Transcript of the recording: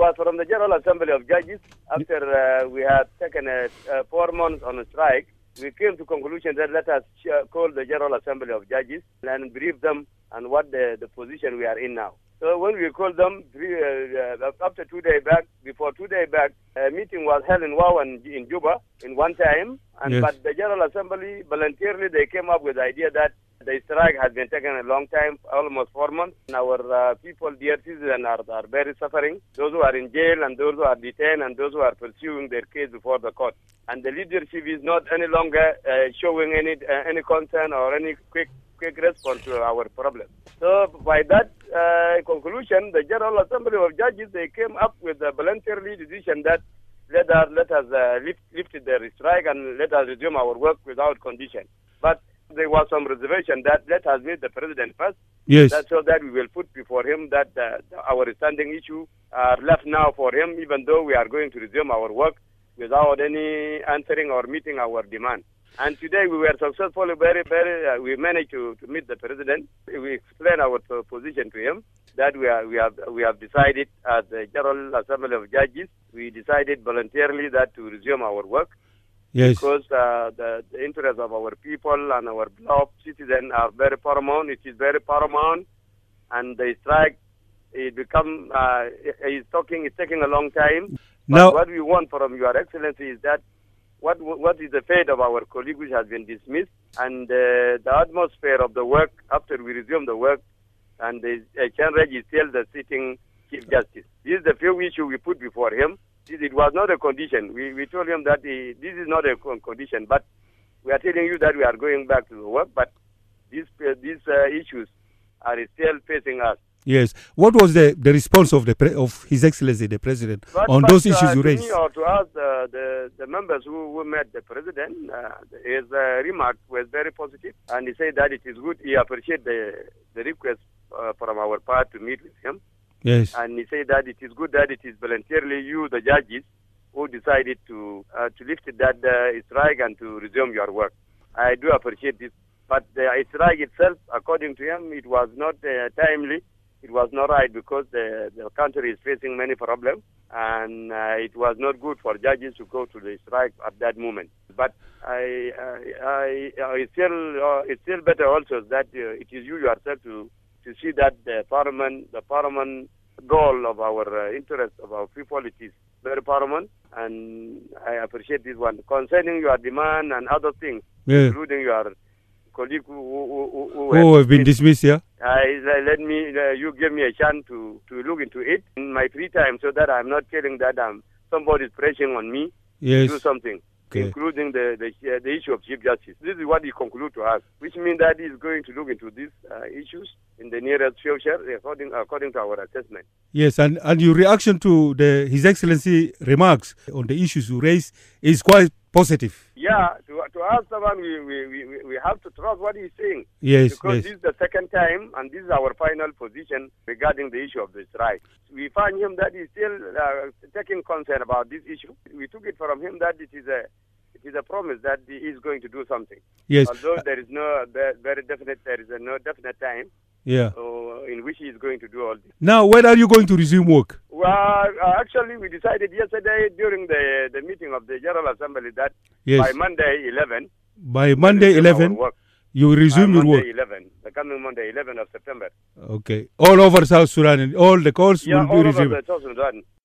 was from the General Assembly of Judges. After we had taken 4 months on a strike, we came to conclusion that let us call the General Assembly of Judges and brief them on what the position we are in now. So when we called them, after 2 days back, before 2 days back, a meeting was held in Wow and in Juba in one time. But the General Assembly, voluntarily, they came up with the idea that the strike has been taking a long time, almost 4 months. And our people, dear citizens, are very suffering. Those who are in jail and those who are detained and those who are pursuing their case before the court. And the leadership is not any longer showing any concern or any quick response to our problem. So by that conclusion, the General Assembly of Judges, they came up with a voluntary decision that let us lift the strike and let us resume our work without condition. But there was some reservation that let us meet the president first. Yes. That's so that we will put before him that our standing issue are left now for him, even though we are going to resume our work without any answering or meeting our demand. And today we were successful. We managed to meet the president. We explained our position to him that we have decided as the General Assembly of Judges, we decided voluntarily that to resume our work. Yes. Because the interests of our people and our beloved citizens are very paramount. It is very paramount, and the strike is taking a long time. But what we want from Your Excellency is that what is the fate of our colleague which has been dismissed, and the atmosphere of the work after we resume the work, and the Chenreg is still the sitting Chief Justice. This is the few issue we put before him. It was not a condition. We told him that this is not a condition, but we are telling you that we are going back to the work, but these issues are still facing us. Yes. What was the response of His Excellency the President on those issues you raised? To me or to us, the members who met the President, his remark was very positive, and he said that it is good. He appreciates the request from our part to meet with him. Yes. And he said that it is good that it is voluntarily you, the judges, who decided to lift that strike and to resume your work. I do appreciate this. But the strike itself, according to him, it was not timely. It was not right because the country is facing many problems, and it was not good for judges to go to the strike at that moment. But it's still better also that it is you yourself to see that the parliament goal of our interest of our people, it is very paramount, and I appreciate this one. Concerning your demand and other things, including your colleague who have been dismissed, yeah? You give me a chance to look into it in my free time so that I'm not feeling that somebody is pressing on me to do something. Okay. Including the issue of Chief Justice. This is what he concluded to us, which means that he's going to look into these issues in the nearest future, according to our assessment. Yes, and your reaction to His Excellency remarks on the issues you raised is quite positive. Yeah, to us, we have to trust what he's saying. Yes, because this is the second time, and this is our final position regarding the issue of the strike. We find him that he's still taking concern about this issue. We took it from him that it is a promise that he is going to do something. Yes. Although there is no definite time. Yeah. In which he is going to do all this. Now, when are you going to resume work? Well, actually, we decided yesterday during the meeting of the General Assembly that by Monday 11. By Monday 11, you will resume your work. The coming Monday 11 of September. Okay. All over South Sudan and all the calls will be resumed. All over South Sudan.